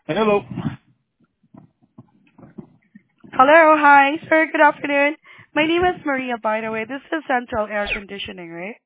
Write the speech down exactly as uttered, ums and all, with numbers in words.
Hello. Hello, hi, sir. Good afternoon. My name is Maria, by the way. This is Central Air Conditioning, right?